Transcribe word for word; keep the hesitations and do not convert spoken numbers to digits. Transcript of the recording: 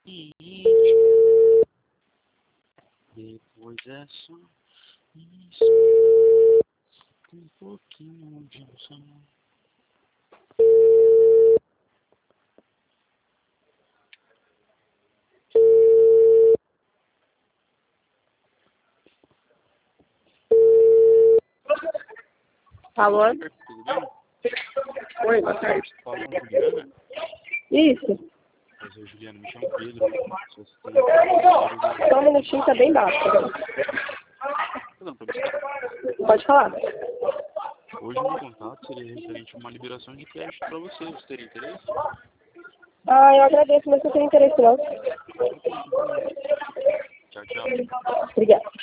E depois é só isso, com um pouquinho de emoção. Alô? Tudo bem? Oi, boa tarde. Fala com a Juliana? Isso. Prazer, Juliana. Me chamo Pedro. Se você tem... Só um minutinho, tá bem baixo. Não, pra você. Pode falar. Hoje o meu contato seria referente a uma liberação de crédito para você. Você teria interesse? Ah, eu agradeço, mas eu não tenho interesse não. Tchau, tchau. Obrigada.